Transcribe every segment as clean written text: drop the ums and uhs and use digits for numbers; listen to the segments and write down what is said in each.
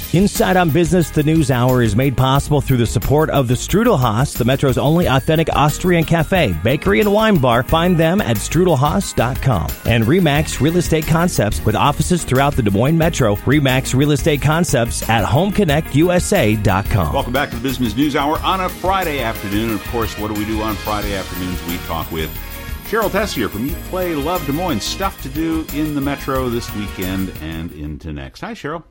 Inside on Business, the News Hour is made possible through the support of the Strudelhaus, the Metro's only authentic Austrian cafe, bakery, and wine bar. Find them at strudelhaus.com. And RE/MAX Real Estate Concepts with offices throughout the Des Moines Metro. RE/MAX Real Estate Concepts at homeconnectusa.com. Welcome back to the Business News Hour on a Friday afternoon. Of course, what do we do on Friday afternoons? We talk with Cheryl Tessier from Eat, Play, Love Des Moines. Stuff to do in the Metro this weekend and into next. Hi, Cheryl.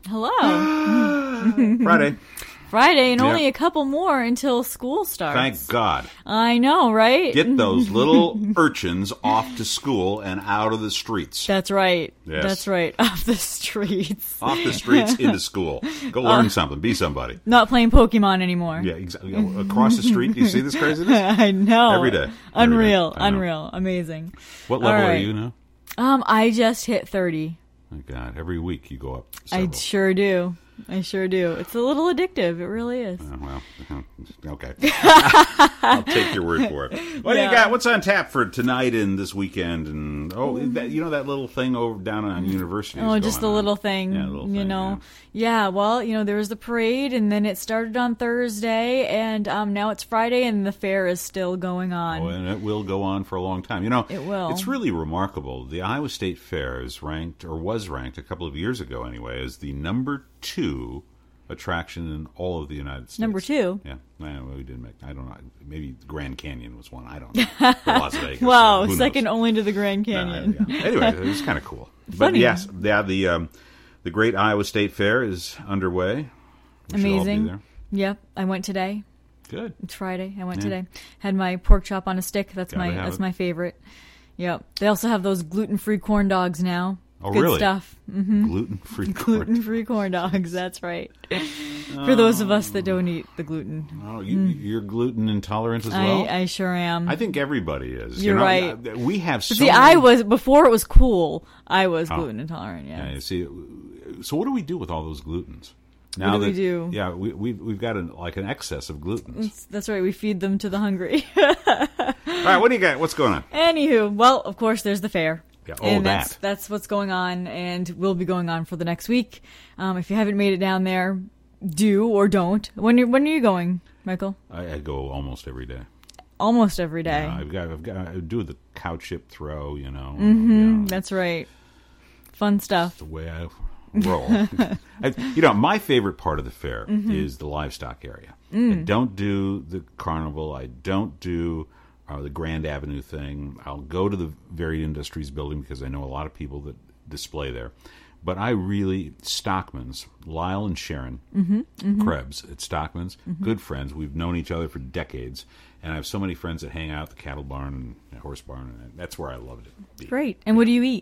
Hello. Friday, and only a couple more until school starts. Thank God. I know, right? Get those little urchins off to school and out of the streets. That's right. Yes. That's right. Off the streets. Off the streets into school. Go learn something. Be somebody. Not playing Pokemon anymore. Yeah, exactly. Across the street, do you see this craziness? I know. Every day. Unreal. I know. Unreal. Amazing. What level are you now? I just hit 30. Oh, God. Every week you go up several. I sure do. It's a little addictive. It really is. Okay. I'll take your word for it. What do you got? What's on tap for tonight and this weekend? And that little thing over down on University. Oh, just the little thing. Yeah, little thing, Yeah. Well, there was the parade, and then it started on Thursday, and now it's Friday, and the fair is still going on. Oh, and it will go on for a long time. It will. It's really remarkable. The Iowa State Fair was ranked a couple of years ago anyway, as the number 2 attraction in all of the United States. Number 2? Yeah. We didn't make, I don't know, maybe the Grand Canyon was one. I don't know. Las Vegas. Wow, second only to the Grand Canyon. Anyway, it was kind of cool. Funny. But yes, the Great Iowa State Fair is underway. Amazing. Yep, I went today. Good. It's Friday. I went today. Had my pork chop on a stick. That's my favorite. Yep. They also have those gluten-free corn dogs now. Oh, Good really? Stuff. Mm-hmm. Gluten-free corn dogs. That's right. For those of us that don't eat the gluten. Oh, you're gluten intolerant as well? I sure am. I think everybody is. You're right. We have so many... I was, before it was cool, I was gluten intolerant, yeah. You see, so what do we do with all those glutens? Now what do we do? Yeah, we've got an excess of glutens. That's right. We feed them to the hungry. All right, what do you got? What's going on? Anywho, well, of course, there's the fair. Yeah. And that's what's going on, and will be going on for the next week. If you haven't made it down there, do or don't. When are you going, Michael? I go almost every day. Almost every day. Yeah, I've got I do the cow chip throw. Mm-hmm. That's right. Fun stuff. That's the way I roll. My favorite part of the fair is the livestock area. I don't do the carnival. I don't do the Grand Avenue thing. I'll go to the Varied Industries building because I know a lot of people that display there. But I really, Stockman's, Lyle and Sharon Krebs at Stockman's, good friends. We've known each other for decades. And I have so many friends that hang out at the cattle barn and horse barn. And that's where I loved it. Great. And what do you eat?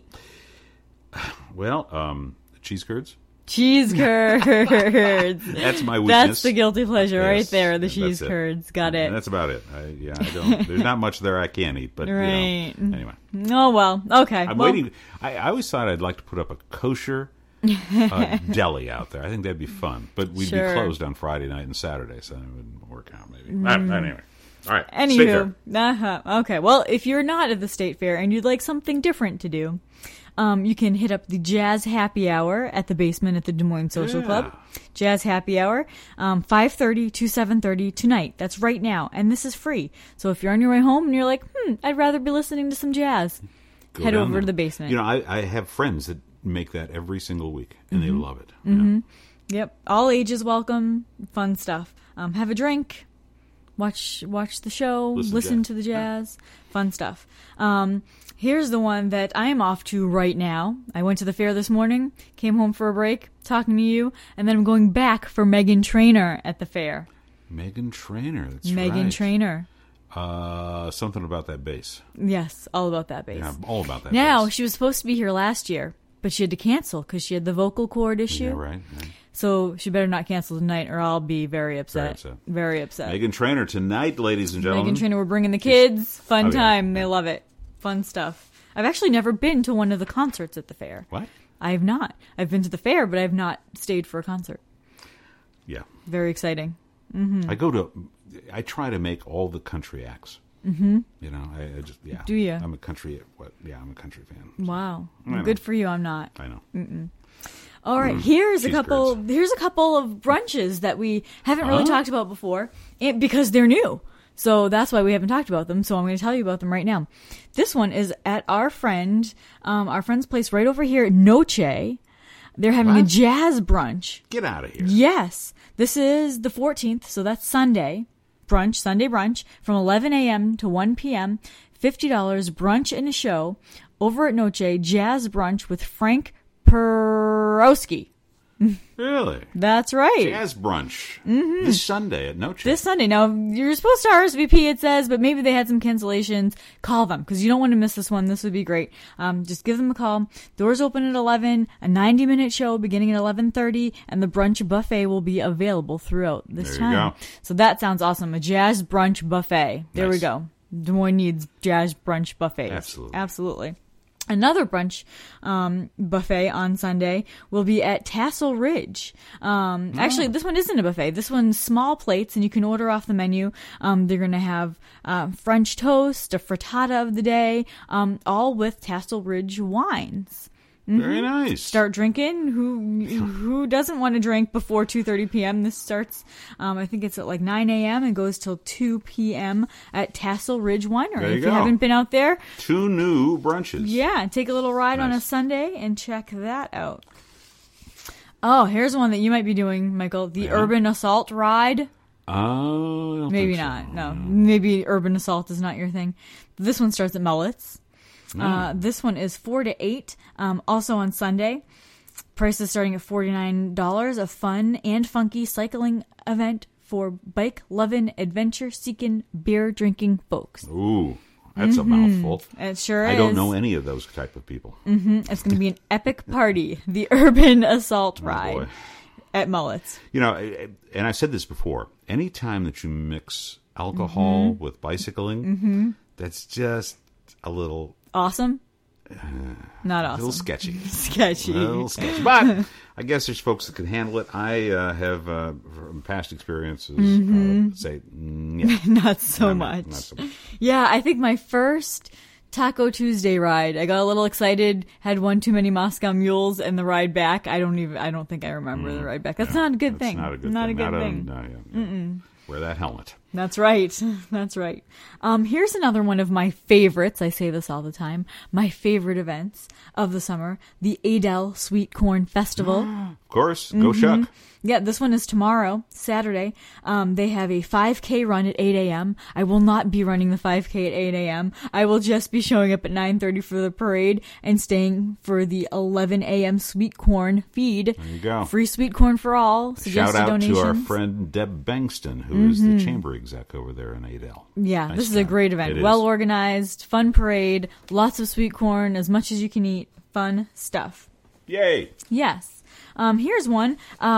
Well, cheese curds. Cheese curds. That's my weakness. That's the guilty pleasure right there, the cheese curds. Got it. And that's about it. I don't. There's not much there I can't eat, but right. Anyway. Oh, well. Okay. I'm waiting. I always thought I'd like to put up a kosher deli out there. I think that'd be fun. But we'd be closed on Friday night and Saturday, so it wouldn't work out maybe. Anyway. All right. Anywho. Okay. Well, if you're not at the State Fair and you'd like something different to do, you can hit up the Jazz Happy Hour at the basement at the Des Moines Social Club. Jazz Happy Hour, 5:30 to 7:30 tonight. That's right now, and this is free. So if you're on your way home and you're like, I'd rather be listening to some jazz, head over to the basement. I have friends that make that every single week, and they love it. Yep, all ages welcome. Fun stuff. Have a drink. Watch the show. Listen to the jazz. Fun stuff. Here's the one that I am off to right now. I went to the fair this morning, came home for a break, talking to you, and then I'm going back for Meghan Trainor at the fair. Meghan Trainor, that's Meghan Trainor. Something about that bass. Yes, all about that bass. Yeah, all about that now, bass. She was supposed to be here last year, but she had to cancel because she had the vocal cord issue. Yeah, right. So she better not cancel tonight or I'll be very upset. Very upset. Meghan Trainor tonight, ladies and gentlemen. Meghan Trainor, we're bringing the kids. Fun time. They love it. Fun stuff. I've actually never been to one of the concerts at the fair. What? I have not. I've been to the fair, but I've not stayed for a concert. Yeah. Very exciting. I try to make all the country acts. Mm-hmm. I just, Do you? I'm a country fan. So. Wow. Good for you. I'm not. I know. All right, here's a Cheese couple. curds. Here's a couple of brunches that we haven't really talked about before, because they're new. So that's why we haven't talked about them. So I'm going to tell you about them right now. This one is at our friend's place right over here at Noche. They're having a jazz brunch. Get out of here. Yes, this is the 14th, so that's Sunday brunch from 11 a.m. to 1 p.m. $50 brunch and a show over at Noche. Jazz brunch with Frank Perowski. Really? That's right. Jazz brunch this Sunday at Noche. This Sunday. Now, you're supposed to RSVP, it says, but maybe they had some cancellations. Call them, because you don't want to miss this one. This would be great. Just give them a call. Doors open at 11, a 90-minute show beginning at 11:30, and the brunch buffet will be available throughout this There time. you go. So that sounds awesome. A jazz brunch buffet. There we Nice. go. Des Moines needs jazz brunch buffets. Absolutely. Another brunch buffet on Sunday will be at Tassel Ridge. Actually, this one isn't a buffet. This one's small plates, and you can order off the menu. They're going to have French toast, a frittata of the day, all with Tassel Ridge wines. Very nice. Start drinking. Who doesn't want to drink before 2:30 p.m.? This starts, I think it's at like 9 a.m. and goes till 2 p.m. at Tassel Ridge Winery. There you If go. you haven't been out there, 2 new brunches. yeah, take a little ride on a Nice. Sunday and check that out. Oh, here's one that you might be doing, Michael. The Urban Assault Ride. Oh, I don't Maybe think so. not. No, maybe Urban Assault is not your thing. This one starts at Mullet's. This one is 4 to 8. Also on Sunday. Prices starting at $49. A fun and funky cycling event for bike-loving, adventure-seeking, beer-drinking folks. Ooh, that's a mouthful. It sure is. I don't know any of those type of people. It's going to be an epic party. The Urban Assault Oh, Ride boy. at Mullet's. You know, and I said this before, anytime that you mix alcohol with bicycling, that's just a little Awesome? Not awesome. little sketchy. Sketchy. A little sketchy. But I guess there's folks that can handle it. I have, from past experiences, say, yeah. Not so No, much. Not so much. Yeah, I think my first Taco Tuesday ride, I got a little excited, had one too many Moscow Mules, and the ride back, I don't think I remember the ride back. That's not a good thing. Not a good thing. No, yeah. Wear that helmet. That's right. That's right. Here's another one of my favorites. I say this all the time. My favorite events of the summer, the Adel Sweet Corn Festival. Of course, go Shuck. Yeah, this one is tomorrow, Saturday. They have a 5K run at 8 a.m. I will not be running the 5K at 8 a.m. I will just be showing up at 9:30 for the parade and staying for the 11 a.m. sweet corn feed. There you go. Free sweet corn for all. Shout Suggested out donations. to our friend Deb Bankston, who is the chamber exec over there in Adel. Yeah, Nice this is a time. great event. It Well is. organized, fun parade, lots of sweet corn, as much as you can eat. Fun stuff. Yay! Yes. Here's one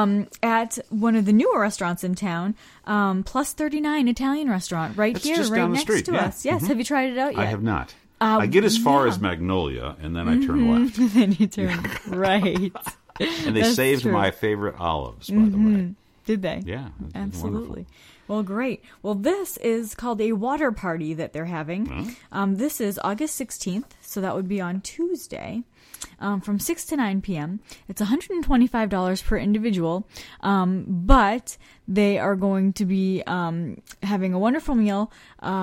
at one of the newer restaurants in town, Plus 39 Italian restaurant, right That's here, just right down the next street, to yeah. us. Yes, have you tried it out yet? I have not. I get as far yeah. as Magnolia, and then I turn left. Then you turn right. And they That's saved true. my favorite olives, by the way. Did they? Yeah, that's Absolutely. wonderful. Well, great. Well, this is called a water party that they're having. This is August 16th, so that would be on Tuesday. From 6 to 9 p.m. It's $125 per individual, but they are going to be having a wonderful meal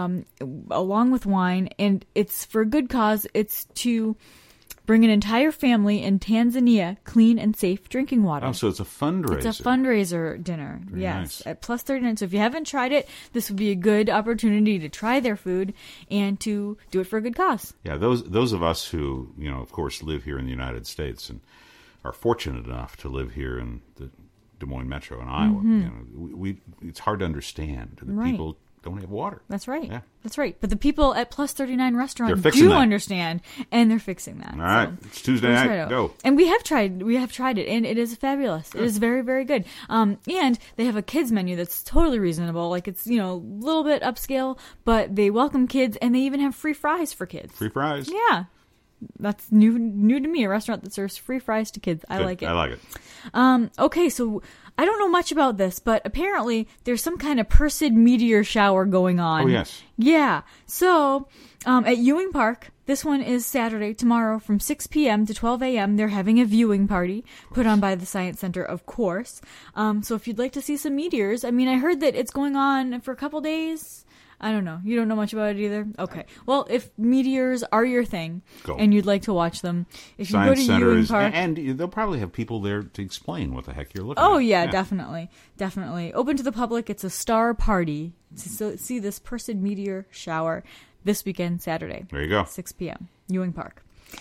along with wine, and it's for a good cause. It's to bring an entire family in Tanzania clean and safe drinking water. Oh, so it's a fundraiser. It's a fundraiser dinner, Very yes, nice. at Plus 39. So if you haven't tried it, this would be a good opportunity to try their food and to do it for a good cause. Yeah, those of us who, of course, live here in the United States and are fortunate enough to live here in the Des Moines Metro in Iowa, we it's hard to understand that Right. people don't have water. That's right. Yeah. That's right. But the people at Plus 39 restaurant They're fixing do that. understand, and they're fixing that. All right, it's Tuesday we'll try night. it out. Go. And we have tried it, and it is fabulous. It is very, very good. And they have a kids menu that's totally reasonable. Like it's a little bit upscale, but they welcome kids, and they even have free fries for kids. Free fries. Yeah. That's new to me. A restaurant that serves free fries to kids. I like it. I like it. Okay, so I don't know much about this, but apparently there's some kind of Perseid meteor shower going on. Oh, yes. Yeah. So at Ewing Park, this one is Saturday, tomorrow, from 6 p.m. to 12 a.m. They're having a viewing party put on by the Science Center, of course. So if you'd like to see some meteors, I mean, I heard that it's going on for a couple days. I don't know. You don't know much about it either? Okay. Well, if meteors are your thing and you'd like to watch them, if you go to Ewing Park... And they'll probably have people there to explain what the heck you're looking at. Oh, yeah, definitely. Definitely. Open to the public. It's a star party to see this Perseid meteor shower this weekend, Saturday. There you go. 6 p.m. Ewing Park.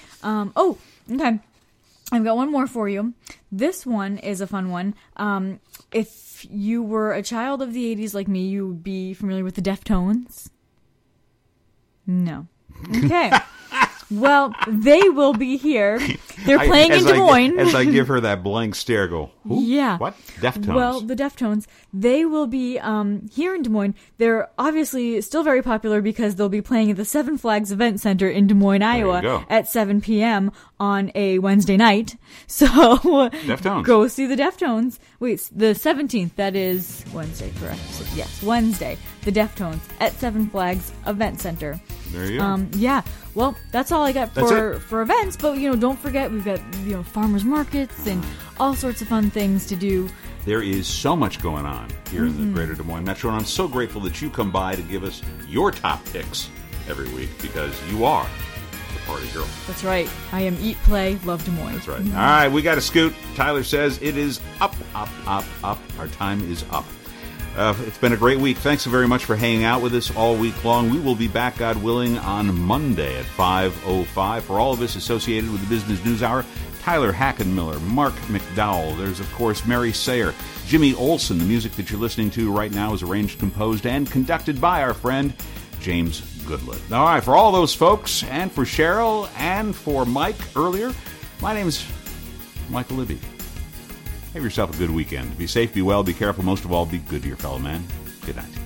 Okay. I've got one more for you. This one is a fun one. If you were a child of the 80s like me, you would be familiar with the Deftones. No. Okay. Well, they will be here. They're playing in Des Moines. As I give her that blank stare, go, who? Yeah. What? Deftones. Well, the Deftones, they will be here in Des Moines. They're obviously still very popular because they'll be playing at the Seven Flags Event Center in Des Moines, Iowa at 7 p.m. on a Wednesday night. So Deftones. Go see the Deftones. Wait, the 17th, that is Wednesday, correct? Yes, Wednesday. The Deftones at Seven Flags Event Center. There you go. Yeah. Well, that's all I got for events. But don't forget we've got farmers markets and all sorts of fun things to do. There is so much going on here in the Greater Des Moines Metro, and I'm so grateful that you come by to give us your top picks every week because you are the party girl. That's right. I am Eat, Play, Love Des Moines. That's right. All right, we got to scoot. Tyler says it is up, up, up, up. Our time is up. It's been a great week. Thanks so very much for hanging out with us all week long. We will be back, God willing, on Monday at 5:05. For all of us associated with the Business News Hour, Tyler Hackenmiller, Mark McDowell. There's, of course, Mary Sayer, Jimmy Olsen. The music that you're listening to right now is arranged, composed, and conducted by our friend James Goodlett. All right, for all those folks, and for Cheryl, and for Mike earlier, my name's Michael Libby. Have yourself a good weekend. Be safe, be well, be careful. Most of all, be good to your fellow man. Good night.